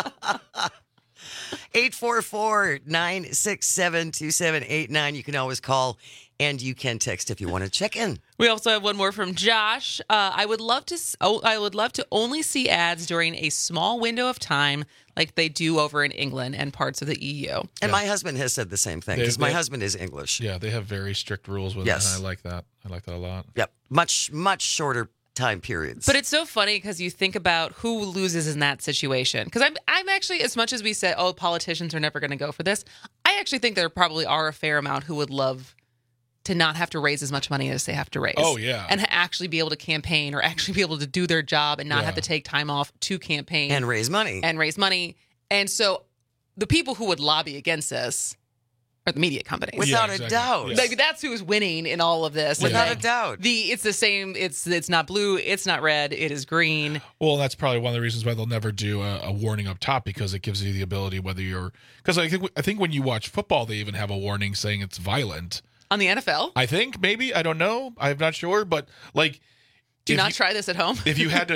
844-967-2789. You can always call and you can text if you want to check in. We also have one more from Josh. I would love to only see ads during a small window of time like they do over in England and parts of the EU. And my husband has said the same thing because my husband is English. Yeah, they have very strict rules with it, and I like that. I like that a lot. Yep. Much, much shorter time periods. But it's so funny because you think about who loses in that situation. Because I'm actually, as much as we say, oh, politicians are never going to go for this, I actually think there probably are a fair amount who would love to not have to raise as much money as they have to raise. Oh, yeah. And actually be able to campaign or actually be able to do their job and not have to take time off to campaign. And raise money. And so the people who would lobby against this are the media companies. Without a doubt. Yes. Like, that's who's winning in all of this. Without a doubt. It's the same. It's not blue. It's not red. It is green. Well, that's probably one of the reasons why they'll never do a warning up top, because it gives you the ability whether you're because I think when you watch football they even have a warning saying it's violent. On the NFL? I think maybe, I don't know. I'm not sure, but like do not try this at home. if you had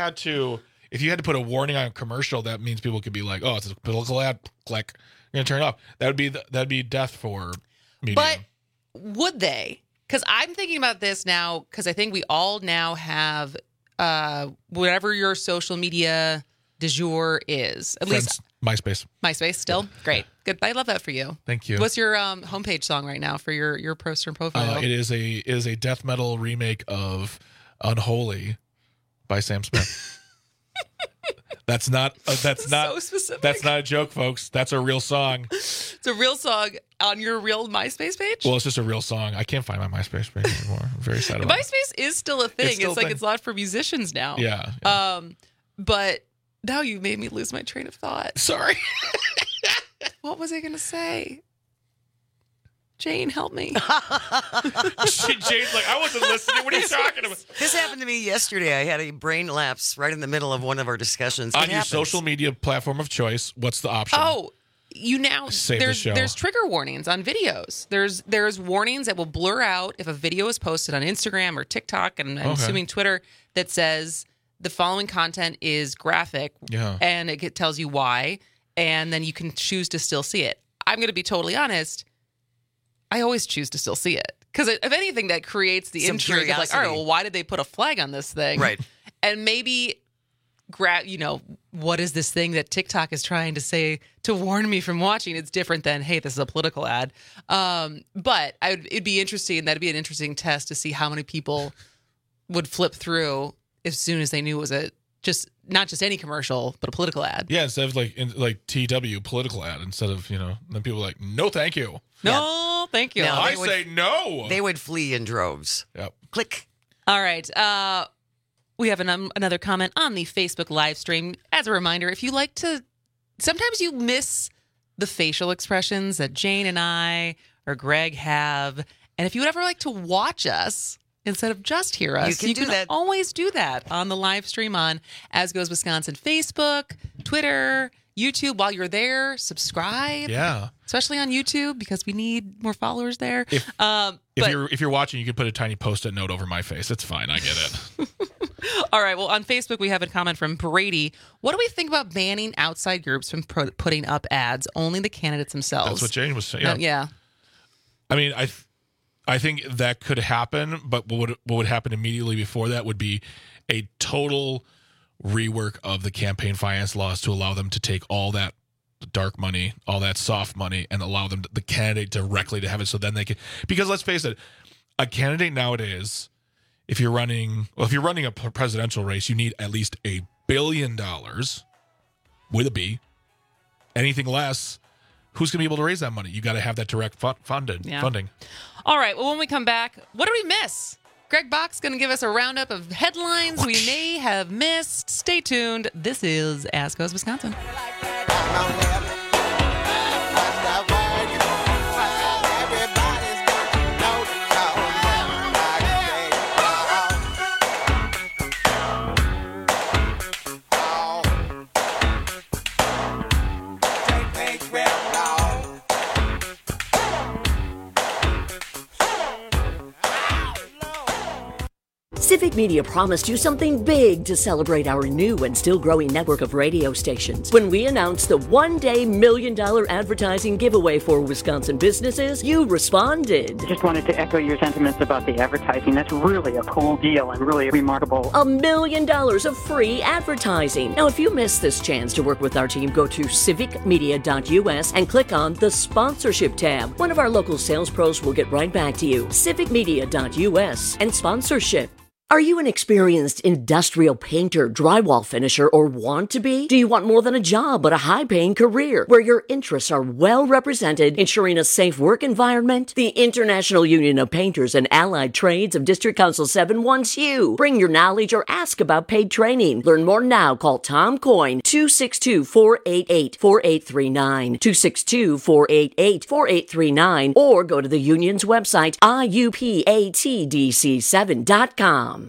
to put a warning on a commercial, that means people could be like, "Oh, it's a political ad, click. You're going to turn it off." That'd be death for media. But would they? Cuz I'm thinking about this now cuz I think we all now have whatever your social media du jour is. At Friends, least MySpace still? Great. Good. I love that for you. Thank you. What's your homepage song right now for your poster and profile? It is a death metal remake of Unholy by Sam Smith. That's not so specific. That's not a joke, folks. That's a real song. It's a real song on your real MySpace page? Well, it's just a real song. I can't find my MySpace page anymore. I'm very sad about it. MySpace is still a thing. It's like it's not for musicians now. Yeah. But now you made me lose my train of thought. Sorry. What was I going to say? Jane, help me. Jane's like, I wasn't listening. What are you talking about? This happened to me yesterday. I had a brain lapse right in the middle of one of our discussions. On your social media platform of choice, what's the option? Oh, you now there's trigger warnings on videos. There's warnings that will blur out if a video is posted on Instagram or TikTok, and I'm assuming Twitter, that says the following content is graphic, and it tells you why, and then you can choose to still see it. I'm going to be totally honest. I always choose to still see it. Because if anything, that creates the intrigue of like, all right, well, why did they put a flag on this thing? Right. And maybe, what is this thing that TikTok is trying to say to warn me from watching? It's different than, hey, this is a political ad. But it'd be interesting. That'd be an interesting test to see how many people would flip through as soon as they knew it was not just any commercial, but a political ad. Yeah, instead of like TW political ad, instead of, then people are like, no, thank you. No, thank you. No, I say no. They would flee in droves. Yep. Click. All right. We have another comment on the Facebook live stream. As a reminder, if you like to, sometimes you miss the facial expressions that Jane and I or Greg have. And if you would ever like to watch us instead of just hear us, you can always do that on the live stream on As Goes Wisconsin Facebook, Twitter, YouTube. While you're there, subscribe. Yeah. Especially on YouTube, because we need more followers there. If you're watching, you can put a tiny Post-it note over my face. It's fine. I get it. All right. Well, on Facebook, we have a comment from Brady. What do we think about banning outside groups from putting up ads? Only the candidates themselves. That's what Jane was saying. Yeah. I mean, I think that could happen, but what would happen immediately before that would be a total rework of the campaign finance laws to allow them to take all that dark money, all that soft money, and allow them the candidate directly to have it. So then they can, because let's face it, a candidate nowadays, if you're running a presidential race, you need at least $1 billion with a B. Anything less, who's going to be able to raise that money? You got to have that direct funding. All right. Well, when we come back, what do we miss? Greg Bach's going to give us a roundup of headlines we may have missed. Stay tuned. This is As Goes Wisconsin. Civic Media promised you something big to celebrate our new and still growing network of radio stations. When we announced the one-day $1 million advertising giveaway for Wisconsin businesses, you responded. Just wanted to echo your sentiments about the advertising. That's really a cool deal and really remarkable. $1 million of free advertising. Now, if you missed this chance to work with our team, go to civicmedia.us and click on the sponsorship tab. One of our local sales pros will get right back to you. Civicmedia.us and sponsorship. Are you an experienced industrial painter, drywall finisher, or want to be? Do you want more than a job but a high-paying career where your interests are well represented, ensuring a safe work environment? The International Union of Painters and Allied Trades of District Council 7 wants you. Bring your knowledge or ask about paid training. Learn more now. Call Tom Coyne, 262-488-4839, 262-488-4839, or go to the union's website, iupatdc7.com.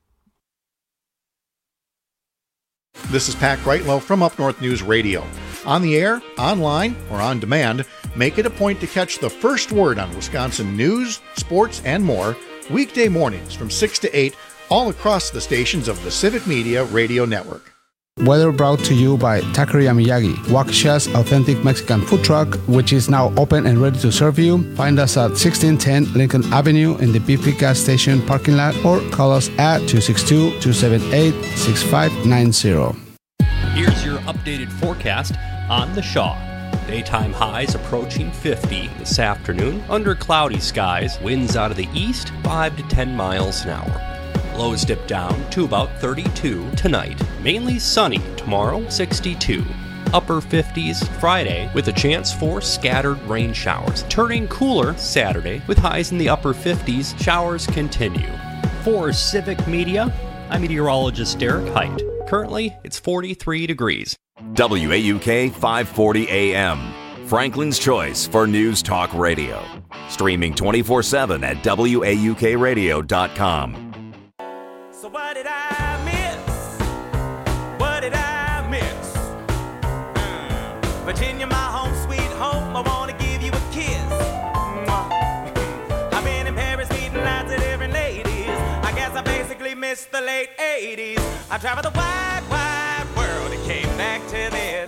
This is Pat Greitlow from Up North News Radio. On the air, online, or on demand, make it a point to catch the first word on Wisconsin news, sports, and more weekday mornings from 6 to 8 all across the stations of the Civic Media Radio Network. Weather brought to you by Taqueria Miyagi, Waukesha's authentic Mexican food truck, which is now open and ready to serve you. Find us at 1610 Lincoln Avenue in the BP gas station parking lot, or call us at 262-278-6590. Here's your updated forecast on the Shaw. Daytime highs approaching 50 this afternoon under cloudy skies. Winds out of the east 5 to 10 miles an hour. Lows dip down to about 32 tonight. Mainly sunny tomorrow, 62. Upper 50s Friday with a chance for scattered rain showers. Turning cooler Saturday with highs in the upper 50s. Showers continue. For Civic Media, I'm meteorologist Derek Height. Currently, it's 43 degrees. WAUK 540 AM. Franklin's choice for News Talk Radio. Streaming 24/7 at WAUKradio.com. So what did I miss? What did I miss? Virginia, my home sweet home, I want to give you a kiss. I've been in Paris meeting lots of different ladies. I guess I basically missed the late 80s. I traveled the wide, wide world and came back to this.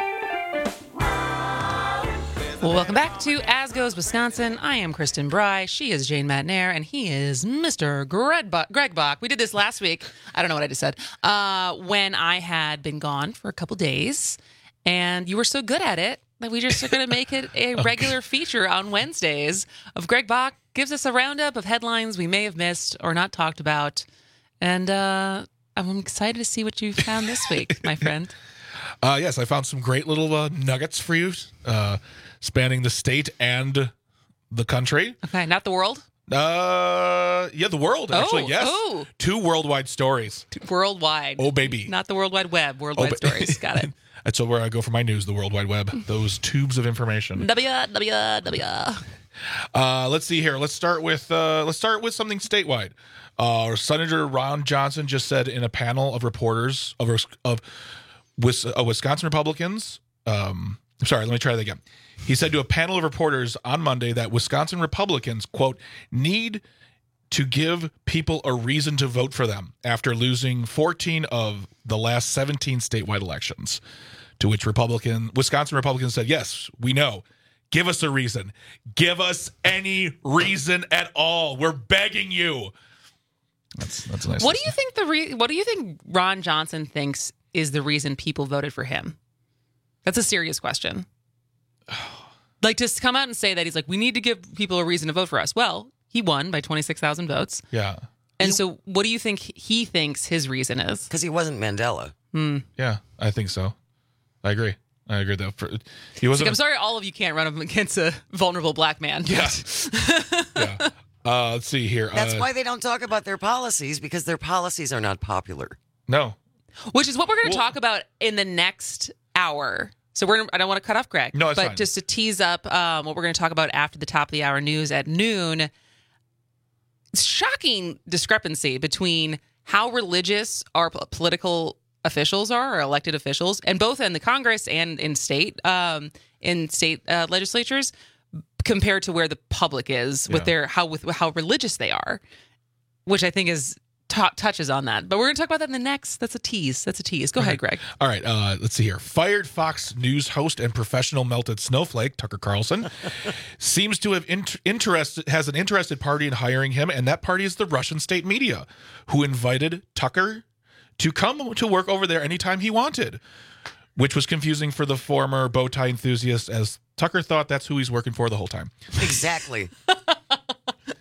Well, welcome back to As Goes Wisconsin. I am Kristen Bry. She is Jane Matnair, and he is Mr. Greg Bach. We did this last week. I don't know what I just said. When I had been gone for a couple days, and you were so good at it that we just are going to make it a regular feature on Wednesdays of Greg Bach gives us a roundup of headlines we may have missed or not talked about. And I'm excited to see what you found this week, my friend. Yes, I found some great little nuggets for you, spanning the state and the country. Okay, not the world? Yeah, the world, actually, yes. Oh. 2 worldwide stories. Worldwide. Oh, baby. Not the World Wide Web, worldwide stories. Got it. That's where I go for my news, the World Wide Web. Those tubes of information. WWW. Let's see here. Let's start with something statewide. Senator Ron Johnson just said in a panel of reporters of Wisconsin Republicans. Sorry, let me try that again. He said to a panel of reporters on Monday that Wisconsin Republicans, quote, need to give people a reason to vote for them after losing 14 of the last 17 statewide elections. To which Wisconsin Republicans said, yes, we know. Give us a reason. Give us any reason at all. We're begging you. That's nice. What do you think what do you think Ron Johnson thinks is the reason people voted for him? That's a serious question. Like, to come out and say that he's like, we need to give people a reason to vote for us. Well, he won by 26,000 votes. Yeah. And so what do you think he thinks his reason is? Because he wasn't Mandela. Yeah, I think so. I agree. Though. He wasn't. Like, I'm sorry, all of you can't run up against a vulnerable black man. Yeah. Yeah. Let's see here. That's why they don't talk about their policies, because their policies are not popular. No. Which is what we're going to talk about in the next hour. So I don't want to cut off Greg. No, it's but fine. Just to tease up what we're going to talk about after the top of the hour news at noon. Shocking discrepancy between how religious our political officials are, or elected officials, and both in the Congress and in state legislatures, compared to where the public is with how religious they are, which I think is touches on that. But we're going to talk about that in the next. That's a tease. Go ahead, Greg. All right. Let's see here. Fired Fox News host and professional melted snowflake, Tucker Carlson, seems to have has an interested party in hiring him, and that party is the Russian state media, who invited Tucker to come to work over there anytime he wanted, which was confusing for the former bow tie enthusiast, as Tucker thought that's who he's working for the whole time. Exactly.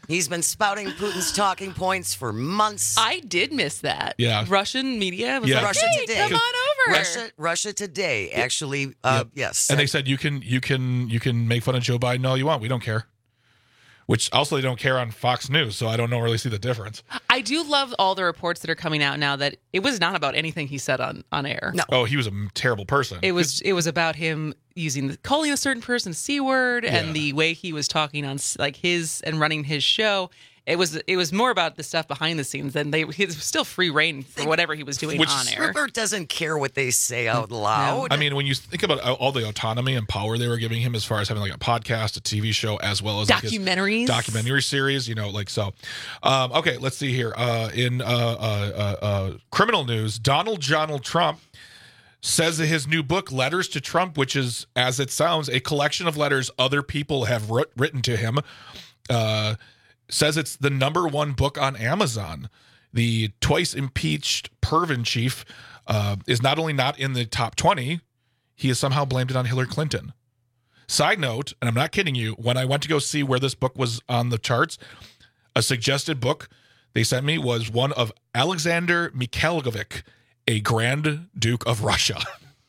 He's been spouting Putin's talking points for months. I did miss that. Yeah. Russian media was Yeah. like, Russia hey, Today. come on over. Russia Today actually, yes. And they said you can make fun of Joe Biden all you want. We don't care. Which also they don't care on Fox News, so I don't really see the difference. I do love all the reports that are coming out now that it was not about anything he said on air. No. Oh, he was a terrible person. It was about him calling a certain person C word and the way he was talking on like his and running his show. It was more about the stuff behind the scenes than he was still free reign for whatever he was doing on air. Rupert doesn't care what they say out loud. I mean, when you think about all the autonomy and power they were giving him as far as having like a podcast, a TV show, as well as documentaries, documentary series, like so. Okay, let's see here. In criminal news, Donald Trump says that his new book, Letters to Trump, which is, as it sounds, a collection of letters other people have written to him, says it's the #1 book on Amazon. The twice impeached Pervin chief is not only not in the top 20, he has somehow blamed it on Hillary Clinton. Side note, and I'm not kidding you, when I went to go see where this book was on the charts, a suggested book they sent me was one of Alexander Mikhailovich, a Grand Duke of Russia.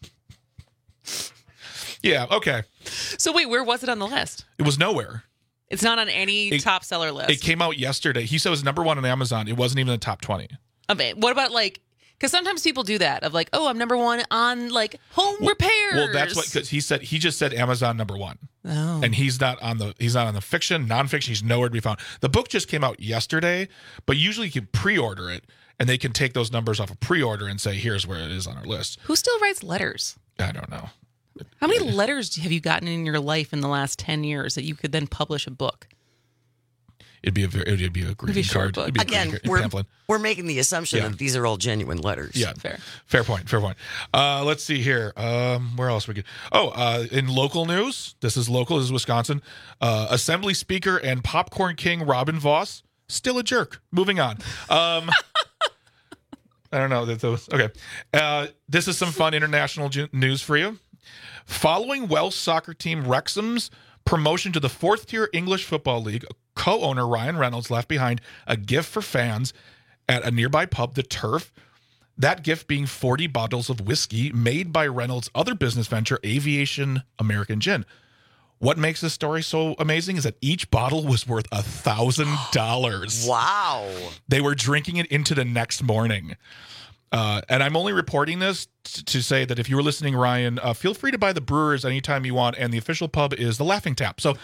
Yeah, okay. So wait, where was it on the list? It was nowhere. It's not on any top seller list. It came out yesterday. He said it was #1 on Amazon. It wasn't even in the top 20. Okay, what about because sometimes people do that of like, oh, I'm #1 on home repairs. Well, that's what, because he just said Amazon #1. Oh. And he's not on the fiction, nonfiction. He's nowhere to be found. The book just came out yesterday, but usually you can pre-order it and they can take those numbers off a pre-order and say, here's where it is on our list. Who still writes letters? I don't know. How many letters have you gotten in your life in the last 10 years that you could then publish a book? It'd be a greeting card. It'd be Again, we're making the assumption that these are all genuine letters. Yeah, fair point. Let's see here. Where else we get? In local news, this is Wisconsin. Assembly Speaker and Popcorn King Robin Voss, still a jerk. Moving on. I don't know. Okay. This is some fun international news for you. Following Welsh soccer team Wrexham's promotion to the 4th-tier English Football League, co-owner Ryan Reynolds left behind a gift for fans at a nearby pub, The Turf. That gift being 40 bottles of whiskey made by Reynolds' other business venture, Aviation American Gin. What makes this story so amazing is that each bottle was worth $1,000. Wow. They were drinking it into the next morning. And I'm only reporting this to say that if you were listening, Ryan, feel free to buy the Brewers anytime you want. And the official pub is the Laughing Tap. So,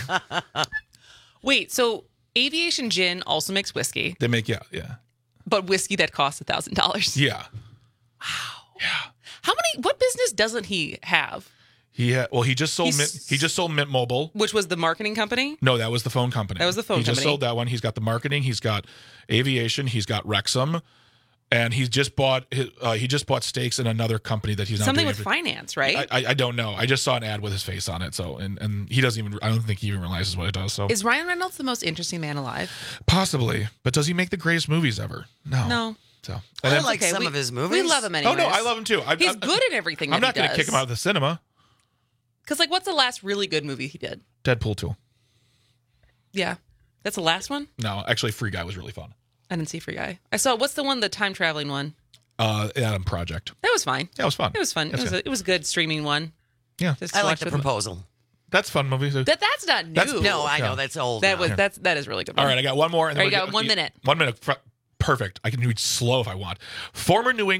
wait, so Aviation Gin also makes whiskey. They make, yeah. But whiskey that costs $1,000. Yeah. Wow. Yeah. What business doesn't he have? He just sold Mint Mobile, which was the marketing company. No, that was the phone company. He just sold that one. He's got the marketing. He's got aviation. He's got Wrexham. And he just bought stakes in another company that he's not something doing with finance, right? I don't know. I just saw an ad with his face on it. So and he doesn't even. I don't think he even realizes what it does. So is Ryan Reynolds the most interesting man alive? Possibly, but does he make the greatest movies ever? No. So I like some of his movies. We love him anyways. Oh no, I love him too. He's good at everything. I'm not going to kick him out of the cinema. Because what's the last really good movie he did? Deadpool 2. Yeah, that's the last one. No, actually, Free Guy was really fun. I didn't see Free Guy. I saw what's the one, the time traveling one. Adam Project. That was fine. Yeah, it was fun. It was fun. It was a good streaming one. Yeah, I like The Proposal. That's a fun movie. That's not new. No, I know that's old. That is really good. All right, I got one more. And you got 1 minute. 1 minute. Perfect. I can do it slow if I want. Former New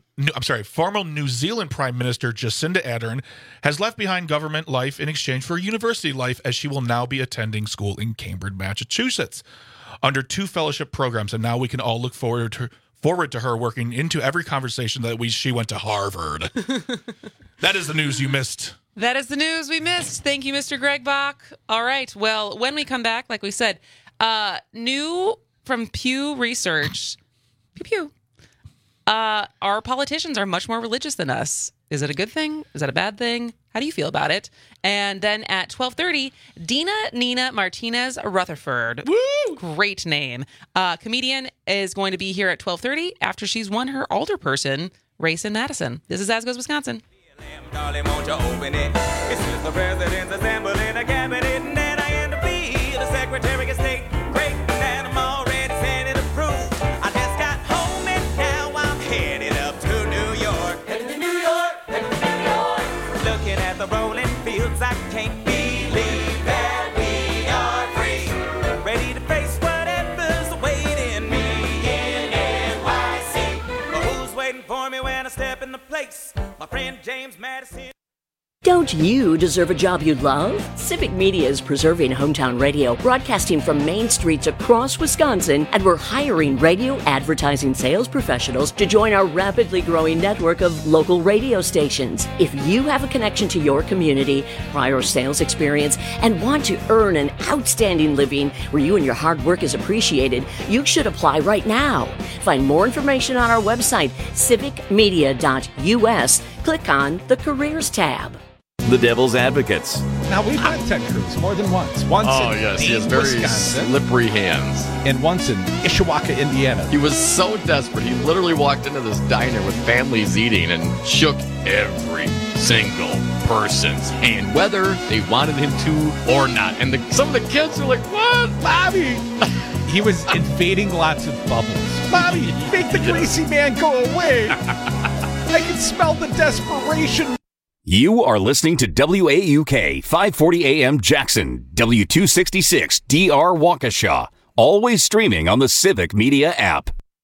Zealand Prime Minister Jacinda Ardern has left behind government life in exchange for university life, as she will now be attending school in Cambridge, Massachusetts, under 2 fellowship programs, and now we can all look forward to her working into every conversation that she went to Harvard. That is the news you missed. That is the news we missed. Thank you, Mr. Greg Bach. All right. Well, when we come back, like we said, new from Pew Research, our politicians are much more religious than us. Is it a good thing? Is that a bad thing? How do you feel about it? And then at 12:30, Nina Martinez Rutherford. Woo! Great name. Comedian is going to be here at 12:30 after she's won her alderperson race in Madison. This is As Goes Wisconsin. Darling, won't you open it? It's just the president's assembling a cabinet, and then I end up being the Secretary of State. Great James Madison. Don't you deserve a job you love? Civic Media is preserving hometown radio, broadcasting from main streets across Wisconsin, and we're hiring radio advertising sales professionals to join our rapidly growing network of local radio stations. If you have a connection to your community, prior sales experience, and want to earn an outstanding living where you and your hard work is appreciated, you should apply right now. Find more information on our website, civicmedia.us. Click on the Careers tab. The Devil's Advocates. Now, we've met Ted Cruz more than once. Once in yes, he has Ames, very Wisconsin, slippery hands. and once in Ishawaka, Indiana. He was so desperate. He literally walked into this diner with families eating and shook every single person's hand, whether they wanted him to or not. And some of the kids are like, "What, Bobby?" He was invading lots of bubbles. Bobby, make the greasy man go away. I can smell the desperation. You are listening to WAUK 540 AM Jackson, W266 DR Waukesha, always streaming on the Civic Media app.